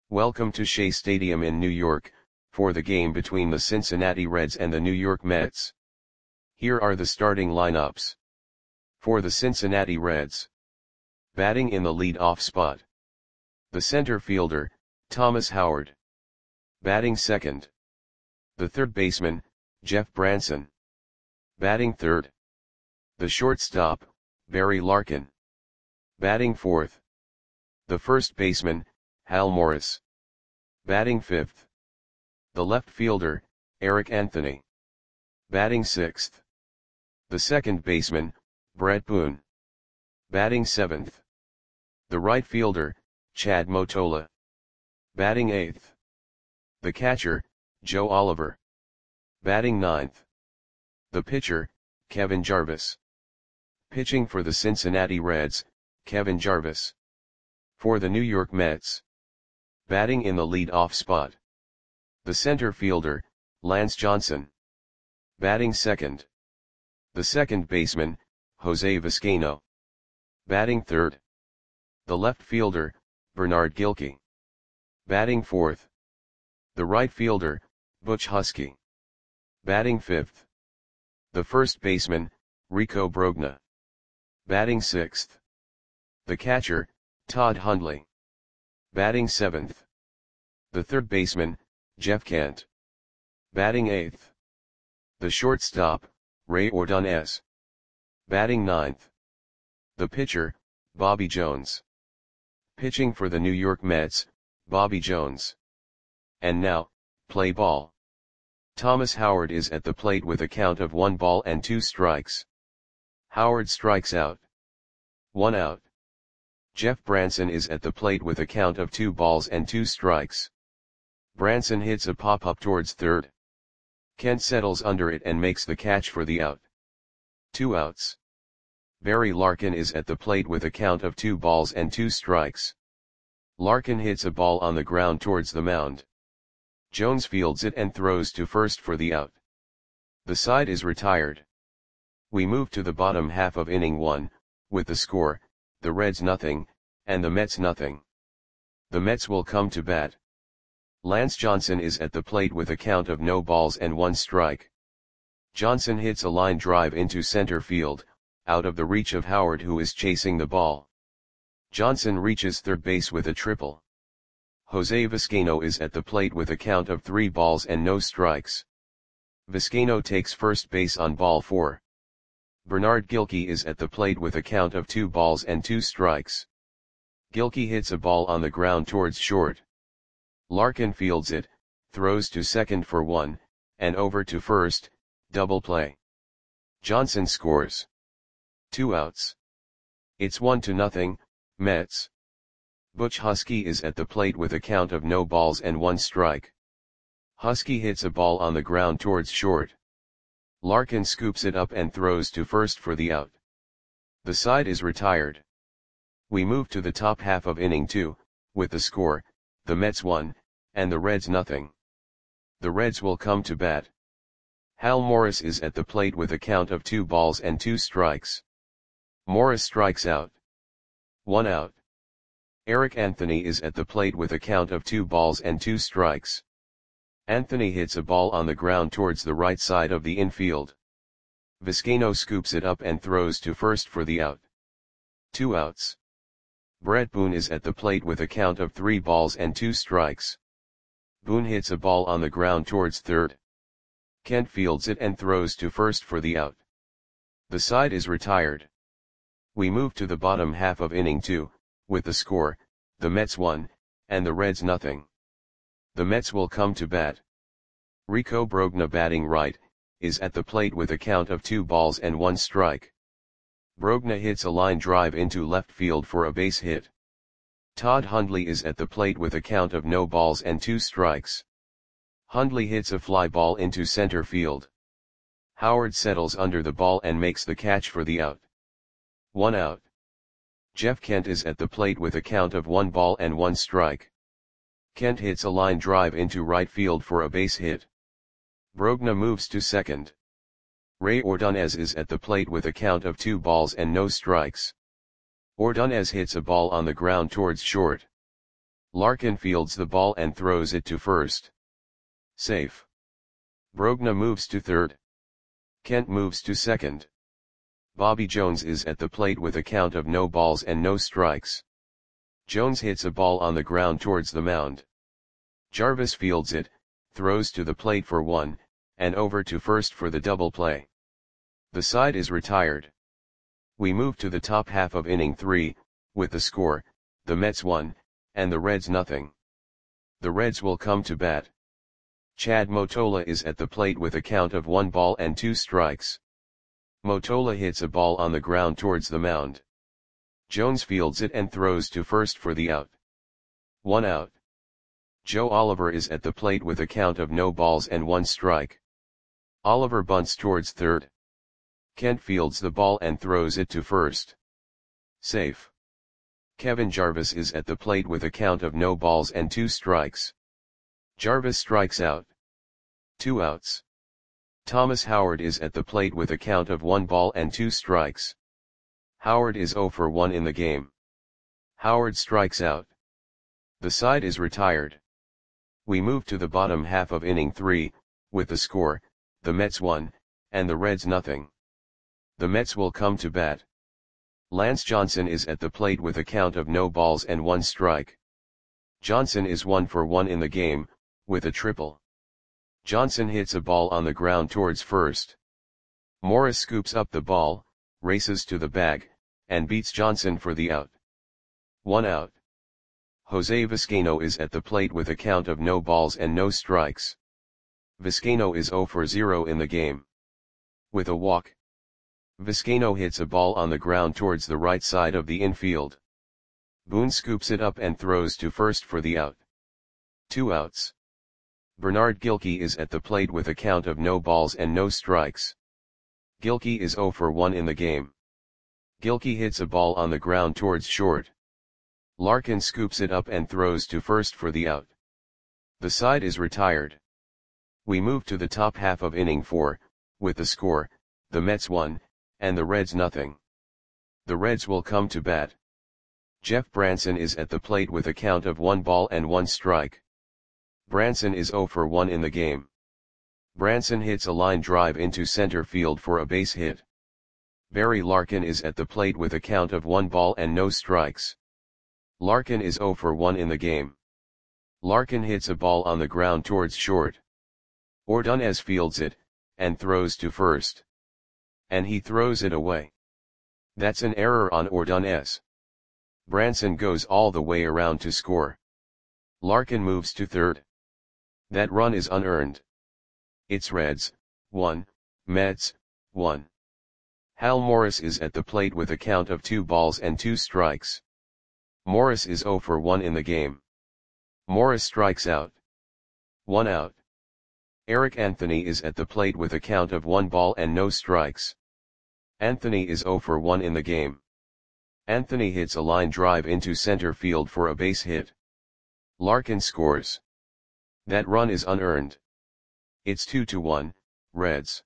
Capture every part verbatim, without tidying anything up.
Welcome to Shea Stadium in New York, for the game between the Cincinnati Reds and the New York Mets. Here are the starting lineups. For the Cincinnati Reds. Batting in the lead-off spot. The center fielder, Thomas Howard. Batting second. The third baseman, Jeff Branson. Batting third. The shortstop, Barry Larkin. Batting fourth. The first baseman, Hal Morris. Batting fifth. The left fielder, Eric Anthony. Batting sixth. The second baseman, Bret Boone. Batting seventh. The right fielder, Chad Motola. Batting eighth. The catcher, Joe Oliver. Batting ninth. The pitcher, Kevin Jarvis. Pitching for the Cincinnati Reds, Kevin Jarvis. For the New York Mets. Batting in the lead-off spot. The center fielder, Lance Johnson. Batting second. The second baseman, Jose Vizcaino. Batting third. The left fielder, Bernard Gilkey. Batting fourth. The right fielder, Butch Husky. Batting fifth. The first baseman, Rico Brogna. Batting sixth. The catcher, Todd Hundley. Batting seventh. The third baseman, Jeff Kent. Batting eighth. The shortstop, Ray Ordonez. Batting ninth. The pitcher, Bobby Jones. Pitching for the New York Mets, Bobby Jones. And now, play ball. Thomas Howard is at the plate with a count of one ball and two strikes. Howard strikes out. One out. Jeff Branson is at the plate with a count of two balls and two strikes. Branson hits a pop-up towards third. Kent settles under it and makes the catch for the out. Two outs. Barry Larkin is at the plate with a count of two balls and two strikes. Larkin hits a ball on the ground towards the mound. Jones fields it and throws to first for the out. The side is retired. We move to the bottom half of inning one, with the score, the Reds nothing, and the Mets nothing. The Mets will come to bat. Lance Johnson is at the plate with a count of no balls and one strike. Johnson hits a line drive into center field, out of the reach of Howard, who is chasing the ball. Johnson reaches third base with a triple. Jose Vizcaino is at the plate with a count of three balls and no strikes. Vizcaino takes first base on ball four. Bernard Gilkey is at the plate with a count of two balls and two strikes. Gilkey hits a ball on the ground towards short. Larkin fields it, throws to second for one, and over to first, double play. Johnson scores. Two outs. It's one to nothing, Mets. Butch Husky is at the plate with a count of no balls and one strike. Husky hits a ball on the ground towards short. Larkin scoops it up and throws to first for the out. The side is retired. We move to the top half of inning two, with the score, the Mets one, and the Reds nothing. The Reds will come to bat. Hal Morris is at the plate with a count of two balls and two strikes. Morris strikes out. One out. Eric Anthony is at the plate with a count of two balls and two strikes. Anthony hits a ball on the ground towards the right side of the infield. Vizcaino scoops it up and throws to first for the out. Two outs. Bret Boone is at the plate with a count of three balls and two strikes. Boone hits a ball on the ground towards third. Kent fields it and throws to first for the out. The side is retired. We move to the bottom half of inning two, with the score, the Mets one, and the Reds nothing. The Mets will come to bat. Rico Brogna, batting right, is at the plate with a count of two balls and one strike. Brogna hits a line drive into left field for a base hit. Todd Hundley is at the plate with a count of no balls and two strikes. Hundley hits a fly ball into center field. Howard settles under the ball and makes the catch for the out. One out. Jeff Kent is at the plate with a count of one ball and one strike. Kent hits a line drive into right field for a base hit. Brogna moves to second. Ray Ordonez is at the plate with a count of two balls and no strikes. Ordonez hits a ball on the ground towards short. Larkin fields the ball and throws it to first. Safe. Brogna moves to third. Kent moves to second. Bobby Jones is at the plate with a count of no balls and no strikes. Jones hits a ball on the ground towards the mound. Jarvis fields it, throws to the plate for one, and over to first for the double play. The side is retired. We move to the top half of inning three, with the score, the Mets one, and the Reds nothing. The Reds will come to bat. Chad Motola is at the plate with a count of one ball and two strikes. Motola hits a ball on the ground towards the mound. Jones fields it and throws to first for the out. One out. Joe Oliver is at the plate with a count of no balls and one strike. Oliver bunts towards third. Kent fields the ball and throws it to first. Safe. Kevin Jarvis is at the plate with a count of no balls and two strikes. Jarvis strikes out. Two outs. Thomas Howard is at the plate with a count of one ball and two strikes. Howard is zero for one in the game. Howard strikes out. The side is retired. We move to the bottom half of inning three, with the score, the Mets one, and the Reds nothing. The Mets will come to bat. Lance Johnson is at the plate with a count of no balls and one strike. Johnson is one for one in the game, with a triple. Johnson hits a ball on the ground towards first. Morris scoops up the ball, races to the bag, and beats Johnson for the out. One out. Jose Vizcaino is at the plate with a count of no balls and no strikes. Vizcaino is zero for zero in the game. With a walk. Vizcaino hits a ball on the ground towards the right side of the infield. Boone scoops it up and throws to first for the out. Two outs. Bernard Gilkey is at the plate with a count of no balls and no strikes. Gilkey is zero for one in the game. Gilkey hits a ball on the ground towards short. Larkin scoops it up and throws to first for the out. The side is retired. We move to the top half of inning four, with the score, the Mets one, and the Reds nothing. The Reds will come to bat. Jeff Branson is at the plate with a count of one ball and one strike. Branson is zero for one in the game. Branson hits a line drive into center field for a base hit. Barry Larkin is at the plate with a count of one ball and no strikes. Larkin is zero for one in the game. Larkin hits a ball on the ground towards short. Ordonez fields it, and throws to first. And he throws it away. That's an error on Ordonez. Branson goes all the way around to score. Larkin moves to third. That run is unearned. It's Reds, one, Mets, one. Hal Morris is at the plate with a count of two balls and two strikes. Morris is zero for one in the game. Morris strikes out. One out. Eric Anthony is at the plate with a count of one ball and no strikes. Anthony is zero for one in the game. Anthony hits a line drive into center field for a base hit. Larkin scores. That run is unearned. It's two to one, Reds.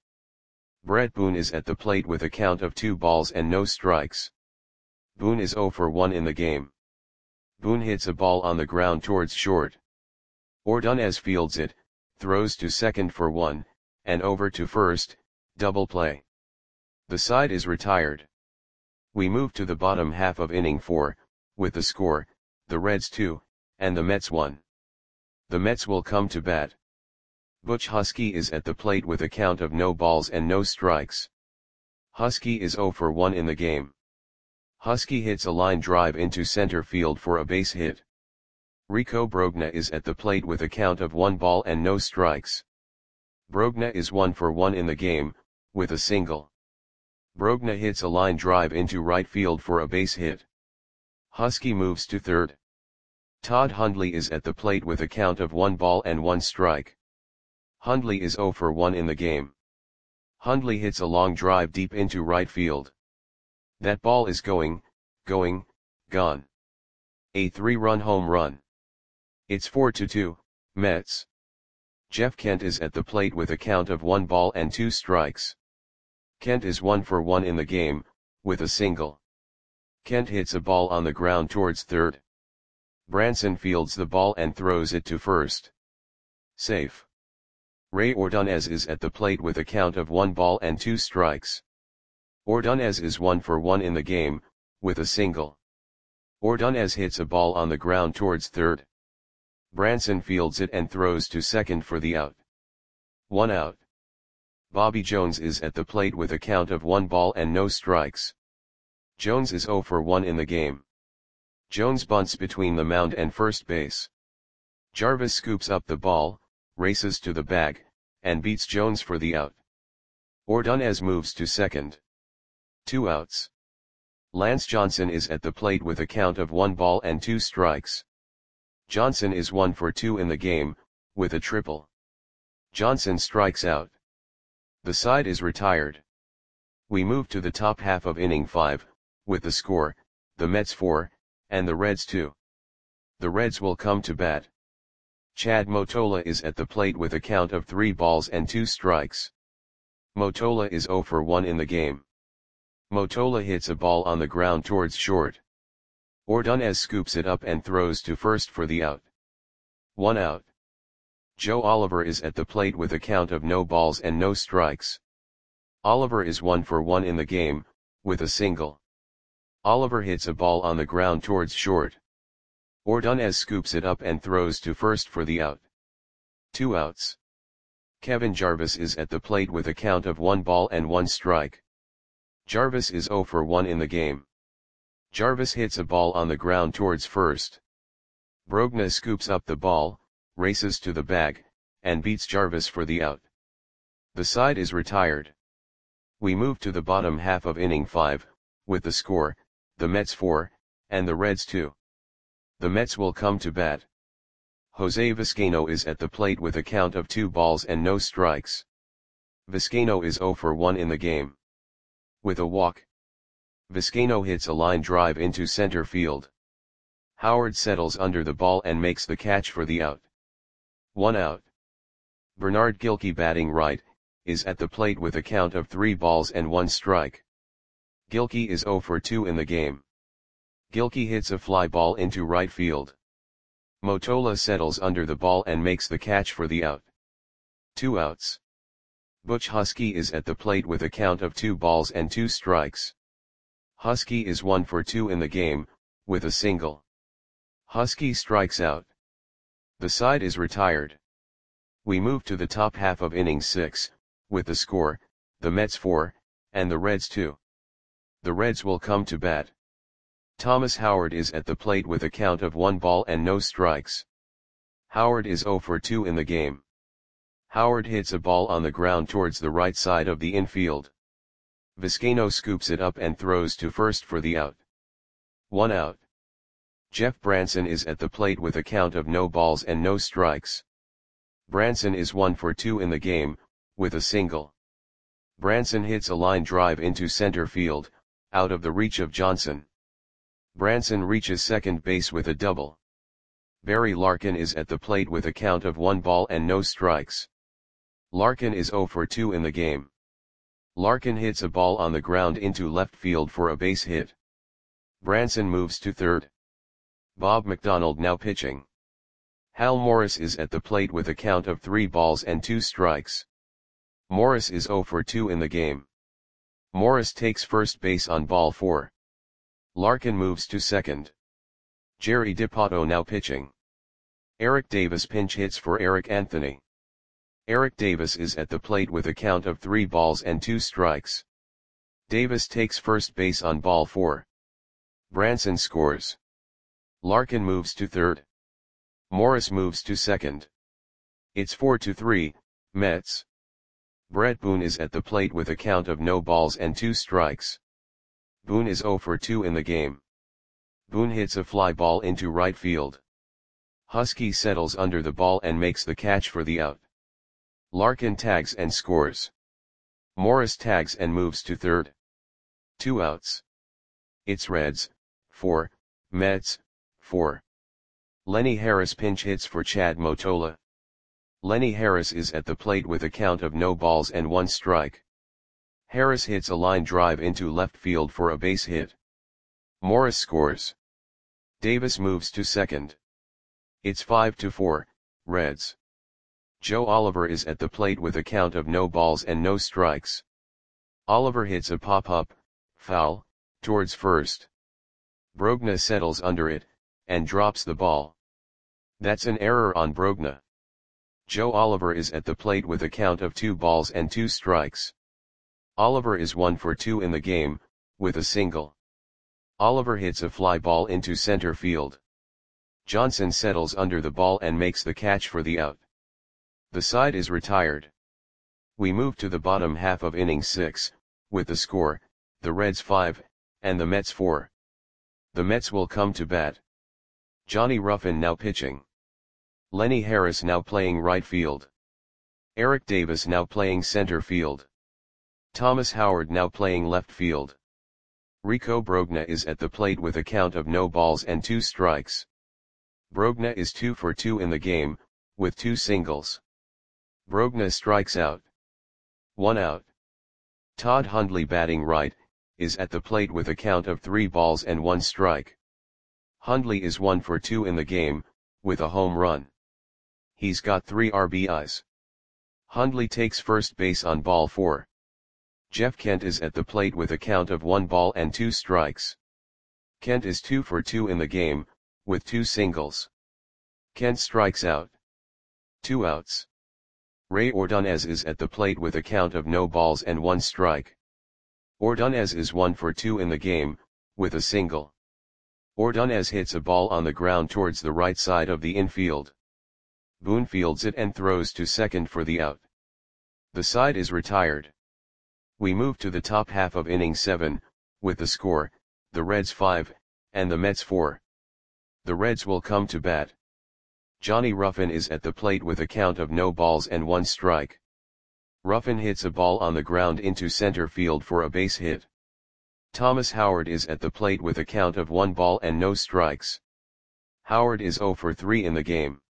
Brett Boone is at the plate with a count of two balls and no strikes. Boone is zero for one in the game. Boone hits a ball on the ground towards short. Ordonez fields it, throws to second for one, and over to first, double play. The side is retired. We move to the bottom half of inning four, with the score, the Reds two, and the Mets one. The Mets will come to bat. Butch Husky is at the plate with a count of no balls and no strikes. Husky is zero for one in the game. Husky hits a line drive into center field for a base hit. Rico Brogna is at the plate with a count of one ball and no strikes. Brogna is one for one in the game, with a single. Brogna hits a line drive into right field for a base hit. Husky moves to third. Todd Hundley is at the plate with a count of one ball and one strike. Hundley is zero for one in the game. Hundley hits a long drive deep into right field. That ball is going, going, gone. A three-run home run. It's four to two, Mets. Jeff Kent is at the plate with a count of one ball and two strikes. Kent is one for one in the game, with a single. Kent hits a ball on the ground towards third. Branson fields the ball and throws it to first. Safe. Ray Ordonez is at the plate with a count of one ball and two strikes. Ordonez is one for one in the game, with a single. Ordonez hits a ball on the ground towards third. Branson fields it and throws to second for the out. One out. Bobby Jones is at the plate with a count of one ball and no strikes. Jones is zero for one in the game. Jones bunts between the mound and first base. Jarvis scoops up the ball, races to the bag, and beats Jones for the out. Ordonez moves to second. Two outs. Lance Johnson is at the plate with a count of one ball and two strikes. Johnson is one for two in the game, with a triple. Johnson strikes out. The side is retired. We move to the top half of inning five, with the score, the Mets four, and the Reds two. The Reds will come to bat. Chad Motola is at the plate with a count of three balls and two strikes. Motola is zero for one in the game. Motola hits a ball on the ground towards short. Ordonez scoops it up and throws to first for the out. One out. Joe Oliver is at the plate with a count of no balls and no strikes. Oliver is one for one in the game, with a single. Oliver hits a ball on the ground towards short. Ordonez scoops it up and throws to first for the out. Two outs. Kevin Jarvis is at the plate with a count of one ball and one strike. Jarvis is zero for one in the game. Jarvis hits a ball on the ground towards first. Brogna scoops up the ball, races to the bag, and beats Jarvis for the out. The side is retired. We move to the bottom half of inning five, with the score, the Mets four, and the Reds two. The Mets will come to bat. Jose Vizcaino is at the plate with a count of two balls and no strikes. Vizcaino is zero for one in the game. With a walk, Vizcaino hits a line drive into center field. Howard settles under the ball and makes the catch for the out. One out. Bernard Gilkey, batting right, is at the plate with a count of three balls and one strike. Gilkey is zero for two in the game. Gilkey hits a fly ball into right field. Motola settles under the ball and makes the catch for the out. Two outs. Butch Husky is at the plate with a count of two balls and two strikes. Husky is one for two in the game, with a single. Husky strikes out. The side is retired. We move to the top half of inning six, with the score, the Mets four, and the Reds two. The Reds will come to bat. Thomas Howard is at the plate with a count of one ball and no strikes. Howard is zero for two in the game. Howard hits a ball on the ground towards the right side of the infield. Vizcaino scoops it up and throws to first for the out. One out. Jeff Branson is at the plate with a count of no balls and no strikes. Branson is one for two in the game, with a single. Branson hits a line drive into center field, out of the reach of Johnson. Branson reaches second base with a double. Barry Larkin is at the plate with a count of one ball and no strikes. Larkin is zero for two in the game. Larkin hits a ball on the ground into left field for a base hit. Branson moves to third. Bob McDonald now pitching. Hal Morris is at the plate with a count of three balls and two strikes. Morris is zero for two in the game. Morris takes first base on ball four. Larkin moves to second. Jerry DiPato now pitching. Eric Davis pinch hits for Eric Anthony. Eric Davis is at the plate with a count of three balls and two strikes. Davis takes first base on ball four. Branson scores. Larkin moves to third. Morris moves to second. It's four to three, Mets. Brett Boone is at the plate with a count of no balls and two strikes. Boone is zero for two in the game. Boone hits a fly ball into right field. Husky settles under the ball and makes the catch for the out. Larkin tags and scores. Morris tags and moves to third. Two outs. It's Reds, four, Mets, four. Lenny Harris pinch hits for Chad Motola. Lenny Harris is at the plate with a count of no balls and one strike. Harris hits a line drive into left field for a base hit. Morris scores. Davis moves to second. It's five to four, Reds. Joe Oliver is at the plate with a count of no balls and no strikes. Oliver hits a pop-up, foul, towards first. Brogna settles under it, and drops the ball. That's an error on Brogna. Joe Oliver is at the plate with a count of two balls and two strikes. Oliver is one for two in the game, with a single. Oliver hits a fly ball into center field. Johnson settles under the ball and makes the catch for the out. The side is retired. We move to the bottom half of inning six, with the score, the Reds five, and the Mets four. The Mets will come to bat. Johnny Ruffin now pitching. Lenny Harris now playing right field. Eric Davis now playing center field. Thomas Howard now playing left field. Rico Brogna is at the plate with a count of no balls and two strikes. Brogna is two for two in the game, with two singles. Brogna strikes out. One out. Todd Hundley batting right, is at the plate with a count of three balls and one strike. Hundley is one for two in the game, with a home run. He's got three R B Is. Hundley takes first base on ball four. Jeff Kent is at the plate with a count of one ball and two strikes. Kent is two for two in the game, with two singles. Kent strikes out. Two outs. Ray Ordonez is at the plate with a count of no balls and one strike. Ordonez is one for two in the game, with a single. Ordonez hits a ball on the ground towards the right side of the infield. Boone fields it and throws to second for the out. The side is retired. We move to the top half of inning seven, with the score, the Reds five, and the Mets four. The Reds will come to bat. Johnny Ruffin is at the plate with a count of no balls and one strike. Ruffin hits a ball on the ground into center field for a base hit. Thomas Howard is at the plate with a count of one ball and no strikes. Howard is zero for three in the game.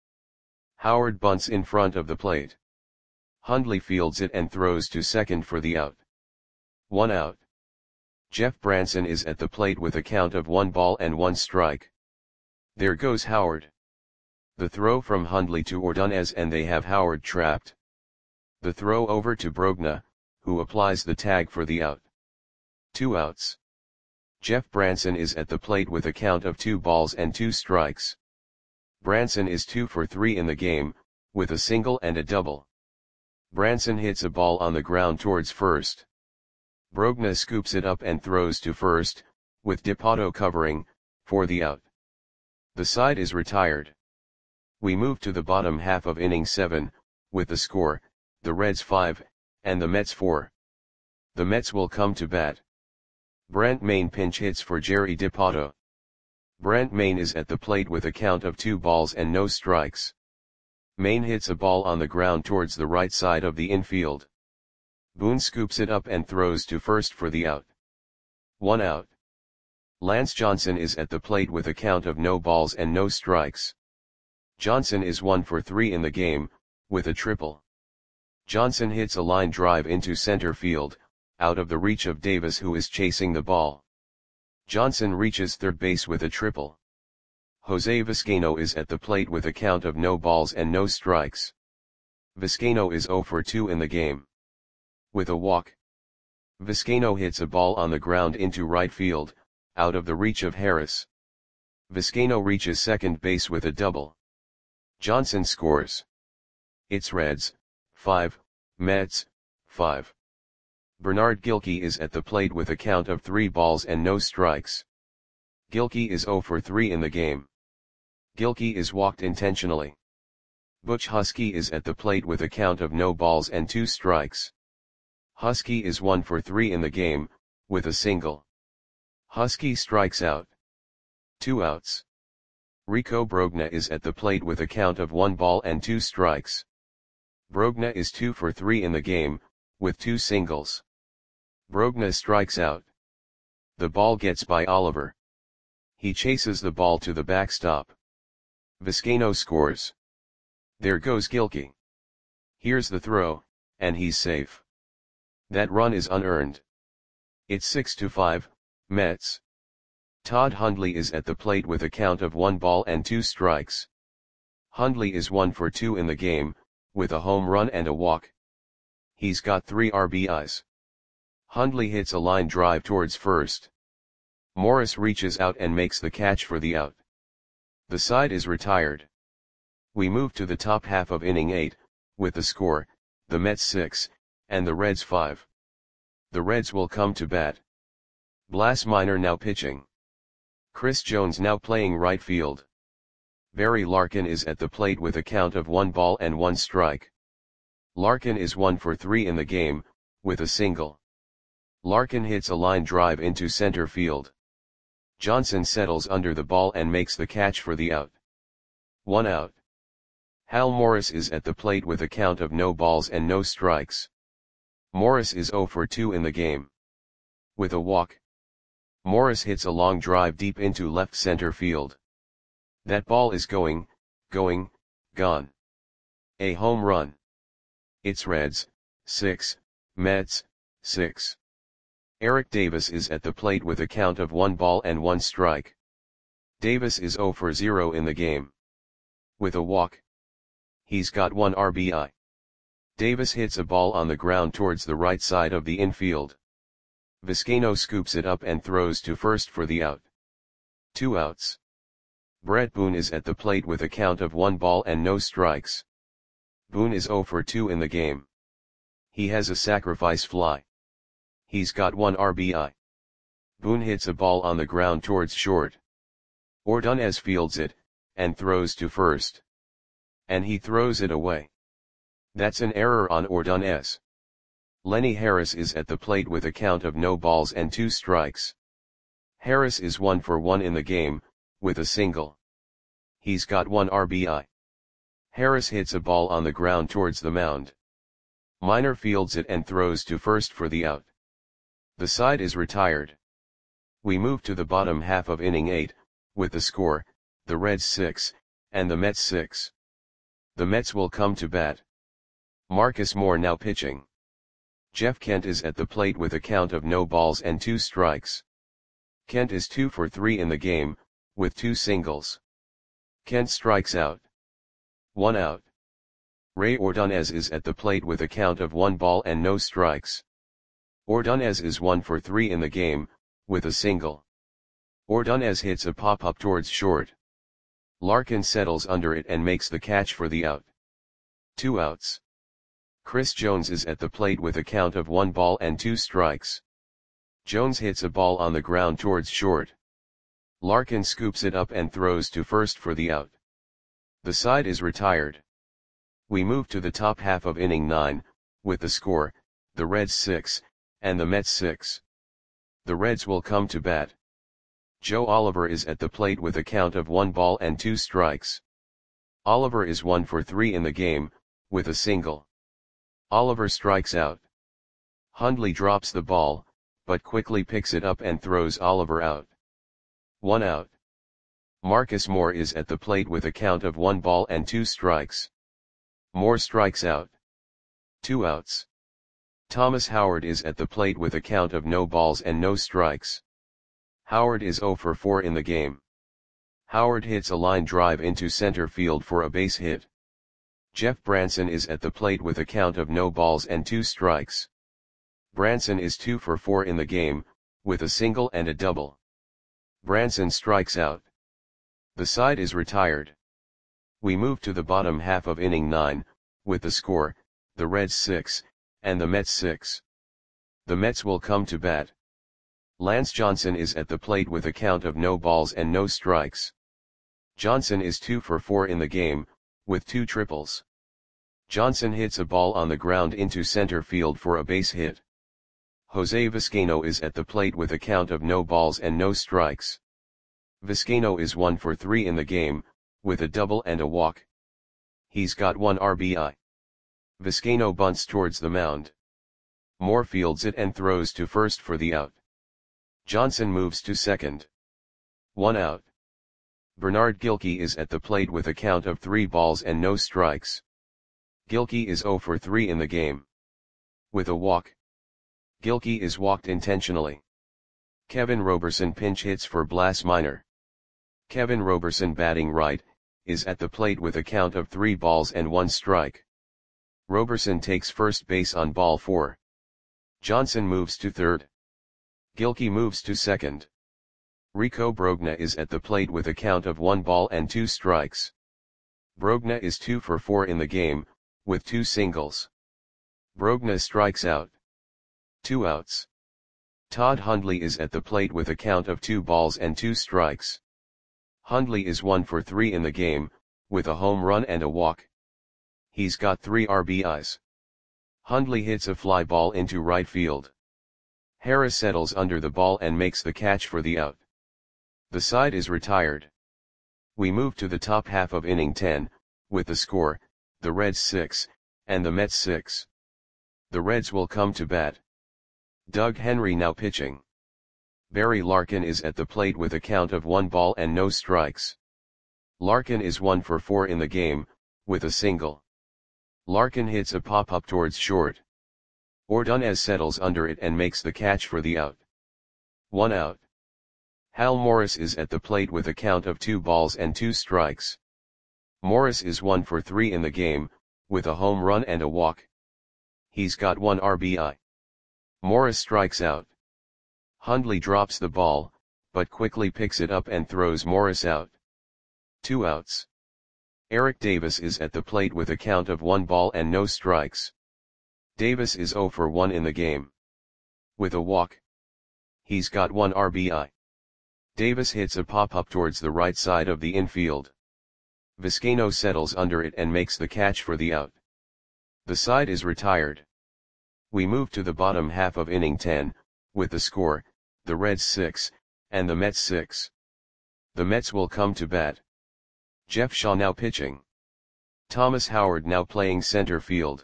Howard bunts in front of the plate. Hundley fields it and throws to second for the out. One out. Jeff Branson is at the plate with a count of one ball and one strike. There goes Howard. The throw from Hundley to Ordonez and they have Howard trapped. The throw over to Brogna, who applies the tag for the out. Two outs. Jeff Branson is at the plate with a count of two balls and two strikes. Branson is two for three in the game, with a single and a double. Branson hits a ball on the ground towards first. Brogna scoops it up and throws to first, with DiPato covering, for the out. The side is retired. We move to the bottom half of inning seven, with the score, the Reds five, and the Mets four. The Mets will come to bat. Brent Mayne pinch hits for Jerry DiPato. Brent Mayne is at the plate with a count of two balls and no strikes. Mayne hits a ball on the ground towards the right side of the infield. Boone scoops it up and throws to first for the out. One out. Lance Johnson is at the plate with a count of no balls and no strikes. Johnson is one for three in the game, with a triple. Johnson hits a line drive into center field, out of the reach of Davis who is chasing the ball. Johnson reaches third base with a triple. Jose Vizcaino is at the plate with a count of no balls and no strikes. Vizcaino is zero for two in the game. With a walk. Vizcaino hits a ball on the ground into right field, out of the reach of Harris. Vizcaino reaches second base with a double. Johnson scores. It's Reds, five, Mets, five. Bernard Gilkey is at the plate with a count of three balls and no strikes. Gilkey is zero for three in the game. Gilkey is walked intentionally. Butch Husky is at the plate with a count of no balls and two strikes. Husky is one for three in the game, with a single. Husky strikes out. Two outs. Rico Brogna is at the plate with a count of one ball and two strikes. Brogna is two for three in the game, with two singles. Brogna strikes out. The ball gets by Oliver. He chases the ball to the backstop. Vizcaino scores. There goes Gilkey. Here's the throw, and he's safe. That run is unearned. It's six to five, Mets. Todd Hundley is at the plate with a count of one ball and two strikes. Hundley is one for two in the game, with a home run and a walk. He's got three R B Is. Hundley hits a line drive towards first. Morris reaches out and makes the catch for the out. The side is retired. We move to the top half of inning eight, with the score, the Mets six, and the Reds five. The Reds will come to bat. Blas Minor now pitching. Chris Jones now playing right field. Barry Larkin is at the plate with a count of one ball and one strike. Larkin is one for three in the game, with a single. Larkin hits a line drive into center field. Johnson settles under the ball and makes the catch for the out. One out. Hal Morris is at the plate with a count of no balls and no strikes. Morris is zero for two in the game. With a walk. Morris hits a long drive deep into left center field. That ball is going, going, gone. A home run. It's Reds, six, Mets, six. Eric Davis is at the plate with a count of one ball and one strike. Davis is zero for zero in the game. With a walk. He's got one R B I. Davis hits a ball on the ground towards the right side of the infield. Vizcaino scoops it up and throws to first for the out. Two outs. Brett Boone is at the plate with a count of one ball and no strikes. Boone is zero for two in the game. He has a sacrifice fly. He's got one R B I. Boone hits a ball on the ground towards short. Ordonez fields it, and throws to first. And he throws it away. That's an error on Ordonez. Lenny Harris is at the plate with a count of no balls and two strikes. Harris is one for one in the game, with a single. He's got one R B I. Harris hits a ball on the ground towards the mound. Minor fields it and throws to first for the out. The side is retired. We move to the bottom half of inning eight, with the score, the Reds six, and the Mets six. The Mets will come to bat. Marcus Moore now pitching. Jeff Kent is at the plate with a count of no balls and two strikes. Kent is two for three in the game, with two singles. Kent strikes out. One out. Ray Ordonez is at the plate with a count of one ball and no strikes. Ordonez is one for three in the game, with a single. Ordonez hits a pop-up towards short. Larkin settles under it and makes the catch for the out. Two outs. Chris Jones is at the plate with a count of one ball and two strikes. Jones hits a ball on the ground towards short. Larkin scoops it up and throws to first for the out. The side is retired. We move to the top half of inning nine, with the score, the Reds six, and the Mets six. The Reds will come to bat. Joe Oliver is at the plate with a count of one ball and two strikes. Oliver is one for three in the game, with a single. Oliver strikes out. Hundley drops the ball, but quickly picks it up and throws Oliver out. One out. Marcus Moore is at the plate with a count of one ball and two strikes. Moore strikes out. Two outs. Thomas Howard is at the plate with a count of no balls and no strikes. Howard is zero for four in the game. Howard hits a line drive into center field for a base hit. Jeff Branson is at the plate with a count of no balls and two strikes. Branson is two for four in the game, with a single and a double. Branson strikes out. The side is retired. We move to the bottom half of inning nine, with the score, the Reds six, and the Mets six. The Mets will come to bat. Lance Johnson is at the plate with a count of no balls and no strikes. Johnson is two for four in the game, with two triples. Johnson hits a ball on the ground into center field for a base hit. Jose Vizcaino is at the plate with a count of no balls and no strikes. Vizcaino is one for three in the game, with a double and a walk. He's got one R B I. Vizcaino bunts towards the mound. Moore fields it and throws to first for the out. Johnson moves to second. One out. Bernard Gilkey is at the plate with a count of three balls and no strikes. Gilkey is zero for three in the game. With a walk. Gilkey is walked intentionally. Kevin Roberson pinch hits for Blas Minor. Kevin Roberson batting right, is at the plate with a count of three balls and one strike. Roberson takes first base on ball four. Johnson moves to third. Gilkey moves to second. Rico Brogna is at the plate with a count of one ball and two strikes. Brogna is two for four in the game, with two singles. Brogna strikes out. Two outs. Todd Hundley is at the plate with a count of two balls and two strikes. Hundley is one for three in the game, with a home run and a walk. He's got three R B Is. Hundley hits a fly ball into right field. Harris settles under the ball and makes the catch for the out. The side is retired. We move to the top half of inning ten, with the score, the Reds six, and the Mets six. The Reds will come to bat. Doug Henry now pitching. Barry Larkin is at the plate with a count of one ball and no strikes. Larkin is one for four in the game, with a single. Larkin hits a pop-up towards short. Ordonez settles under it and makes the catch for the out. One out. Hal Morris is at the plate with a count of two balls and two strikes. Morris is one for three in the game, with a home run and a walk. He's got one R B I. Morris strikes out. Hundley drops the ball, but quickly picks it up and throws Morris out. Two outs. Eric Davis is at the plate with a count of one ball and no strikes. Davis is zero for one in the game. With a walk. He's got one R B I. Davis hits a pop-up towards the right side of the infield. Vizcaino settles under it and makes the catch for the out. The side is retired. We move to the bottom half of inning ten, with the score, the Reds six, and the Mets six. The Mets will come to bat. Jeff Shaw now pitching. Thomas Howard now playing center field.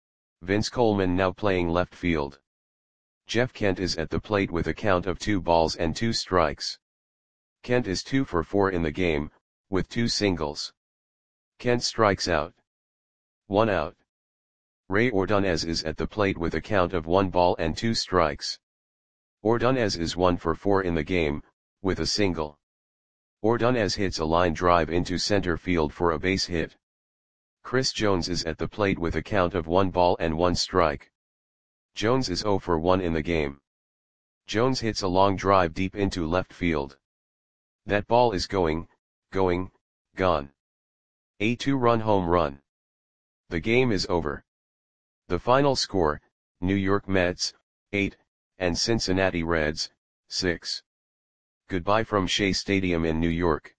Vince Coleman now playing left field. Jeff Kent is at the plate with a count of two balls and two strikes. Kent is two for four in the game, with two singles. Kent strikes out. One out. Ray Ordonez is at the plate with a count of one ball and two strikes. Ordonez is one for four in the game, with a single. Ordonez hits a line drive into center field for a base hit. Chris Jones is at the plate with a count of one ball and one strike. Jones is zero for one in the game. Jones hits a long drive deep into left field. That ball is going, going, gone. A two-run home run. The game is over. The final score, New York Mets, eight, and Cincinnati Reds, six. Goodbye from Shea Stadium in New York.